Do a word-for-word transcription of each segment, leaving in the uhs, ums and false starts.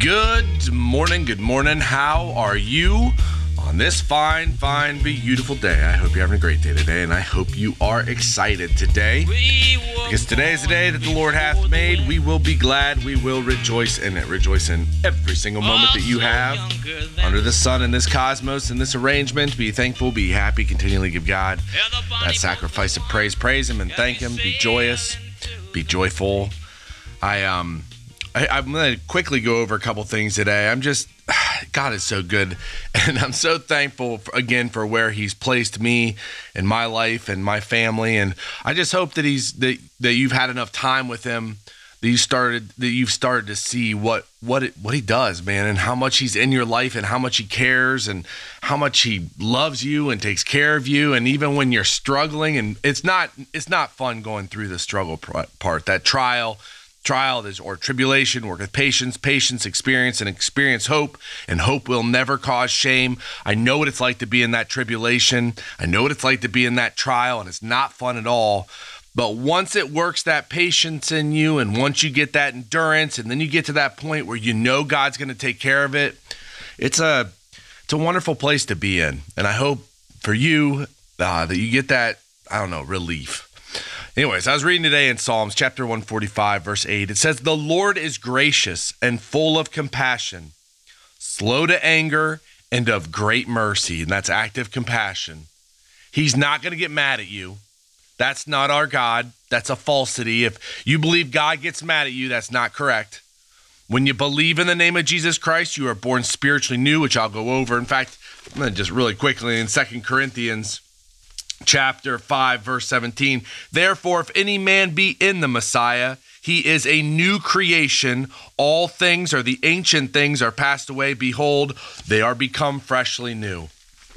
Good morning, good morning. How are you on this fine, fine, beautiful day? I hope you're having a great day today, and I hope you are excited today. Because today is the day that the Lord hath made. We will be glad, we will rejoice in it. Rejoice in every single moment that you have under the sun in this cosmos, in this arrangement. Be thankful, be happy, continually give God that sacrifice of praise. Praise Him and thank Him. Be joyous, be joyful. I, um... I, I'm going to quickly go over a couple things today. I'm just, God is so good. And I'm so thankful, for, again, for where He's placed me in my life and my family. And I just hope that He's that, that you've had enough time with Him, that you started that you've started to see what what it, what He does, man, and how much He's in your life and how much He cares and how much He loves you and takes care of you. And even when you're struggling, and it's not it's not fun going through the struggle part, that trial. Trial is or tribulation, work with patience, patience, experience, and experience hope, and hope will never cause shame. I know what it's like to be in that tribulation. I know what it's like to be in that trial, and it's not fun at all. But once it works that patience in you, and once you get that endurance, and then you get to that point where you know God's going to take care of it, it's a it's a wonderful place to be in. And I hope for you uh, that you get that, I don't know, relief. Anyways, I was reading today in Psalms chapter one forty-five, verse eight. It says, "The Lord is gracious and full of compassion, slow to anger and of great mercy." And that's active compassion. He's not going to get mad at you. That's not our God. That's a falsity. If you believe God gets mad at you, that's not correct. When you believe in the name of Jesus Christ, you are born spiritually new, which I'll go over. In fact, I'm going to just really quickly in Second Corinthians chapter five, verse seventeen. "Therefore, if any man be in the Messiah, he is a new creation. All things or the ancient things are passed away. Behold, they are become freshly new."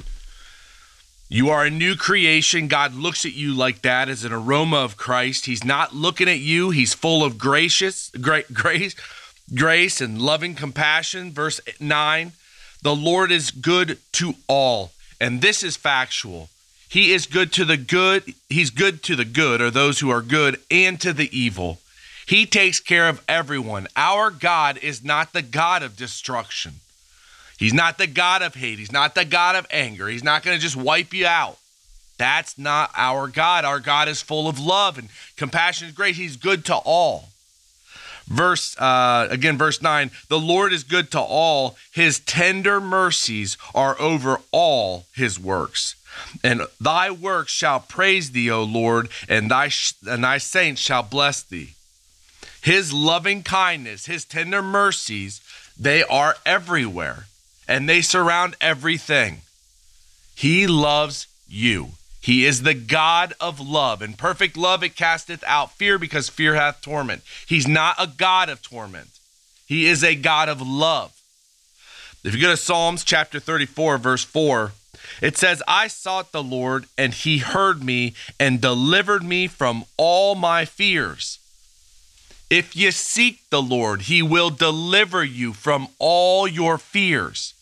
You are a new creation. God looks at you like that as an aroma of Christ. He's not looking at you. He's full of gracious, great grace, grace and loving compassion. Verse nine, "The Lord is good to all." And this is factual. He is good to the good. He's good to the good, or those who are good, and to the evil. He takes care of everyone. Our God is not the God of destruction. He's not the God of hate. He's not the God of anger. He's not going to just wipe you out. That's not our God. Our God is full of love and compassion and grace. He's good to all. Verse, uh, again, verse nine, "The Lord is good to all. His tender mercies are over all His works. And thy works shall praise thee, O Lord, and thy sh- and thy saints shall bless thee." His loving kindness, His tender mercies, they are everywhere, and they surround everything. He loves you. He is the God of love, and perfect love it casteth out fear, because fear hath torment. He's not a God of torment. He is a God of love. If you go to Psalms chapter thirty-four, verse four, it says, "I sought the Lord, and He heard me and delivered me from all my fears." If you seek the Lord, He will deliver you from all your fears.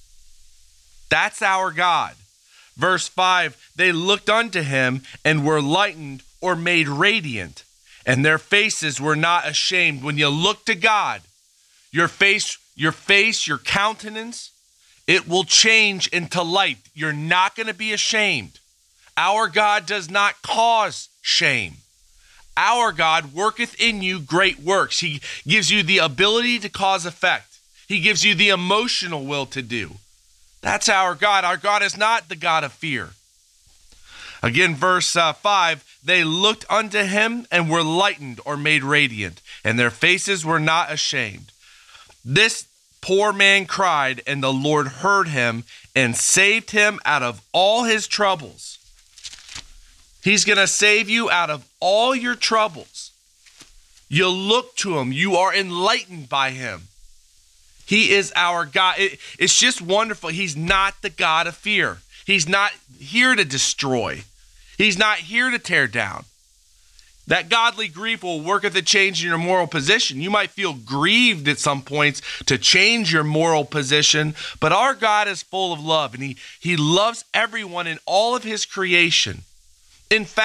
That's our God. Verse five, "They looked unto Him and were lightened," or made radiant, "and their faces were not ashamed." When you look to God, your face, your face, your countenance, it will change into light. You're not going to be ashamed. Our God does not cause shame. Our God worketh in you great works. He gives you the ability to cause effect. He gives you the emotional will to do. That's our God. Our God is not the God of fear. Again, verse uh, five, "They looked unto Him and were lightened," or made radiant, "and their faces were not ashamed." This poor man cried, and the Lord heard him and saved him out of all his troubles. He's going to save you out of all your troubles. You look to Him. You are enlightened by Him. He is our God. It, it's just wonderful. He's not the God of fear. He's not here to destroy. He's not here to tear down. That godly grief will work at the change in your moral position. You might feel grieved at some points to change your moral position, but our God is full of love, and he, he loves everyone in all of His creation. In fact,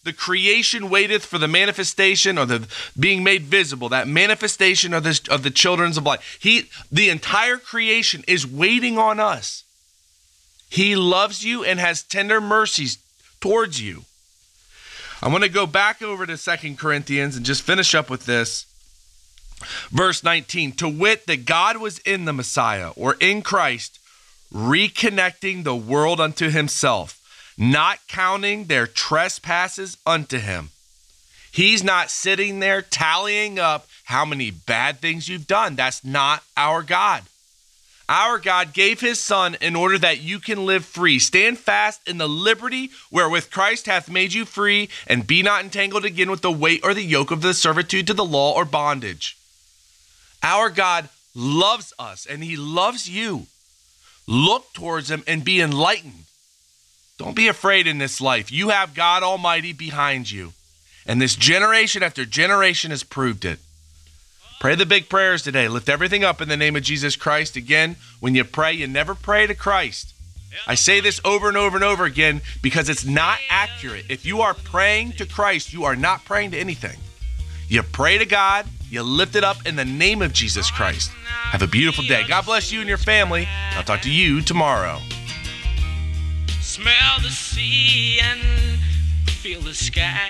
the creation waiteth for the manifestation or the being made visible, that manifestation of this of the children's of light. He, the entire creation is waiting on us. He loves you and has tender mercies towards you. I want to go back over to Second Corinthians and just finish up with this. Verse nineteen, to wit, that God was in the Messiah, or in Christ, reconnecting the world unto himself, not counting their trespasses unto him. He's not sitting there tallying up how many bad things you've done. That's not our God. Our God gave his son in order that you can live free. Stand fast in the liberty wherewith Christ hath made you free, and be not entangled again with the weight or the yoke of the servitude to the law or bondage. Our God loves us and he loves you. Look towards him and be enlightened. Don't be afraid in this life. You have God Almighty behind you. And this generation after generation has proved it. Pray the big prayers today. Lift everything up in the name of Jesus Christ. Again, when you pray, you never pray to Christ. I say this over and over and over again because it's not accurate. If you are praying to Christ, you are not praying to anything. You pray to God, you lift it up in the name of Jesus Christ. Have a beautiful day. God bless you and your family. I'll talk to you tomorrow. Smell the sea and feel the sky.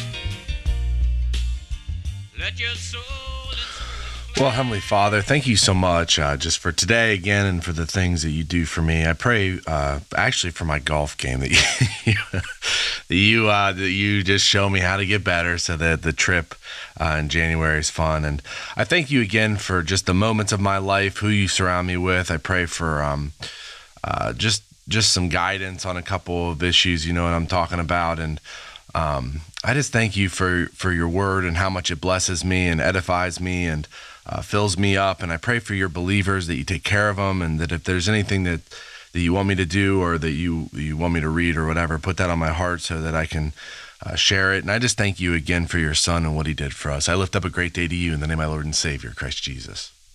Let your soul and spirit Well, Heavenly Father, thank you so much uh, just for today again and for the things that you do for me. I pray uh, actually for my golf game that you that you, uh, that you just show me how to get better so that the trip uh, in January is fun. And I thank you again for just the moments of my life, who you surround me with. I pray for um, uh, just just some guidance on a couple of issues, you know what I'm talking about. And um, I just thank you for, for your word and how much it blesses me and edifies me and uh, fills me up. And I pray for your believers that you take care of them, and that if there's anything that, that you want me to do or that you, you want me to read or whatever, put that on my heart so that I can uh, share it. And I just thank you again for your son and what he did for us. I lift up a great day to you in the name of my Lord and Savior, Christ Jesus.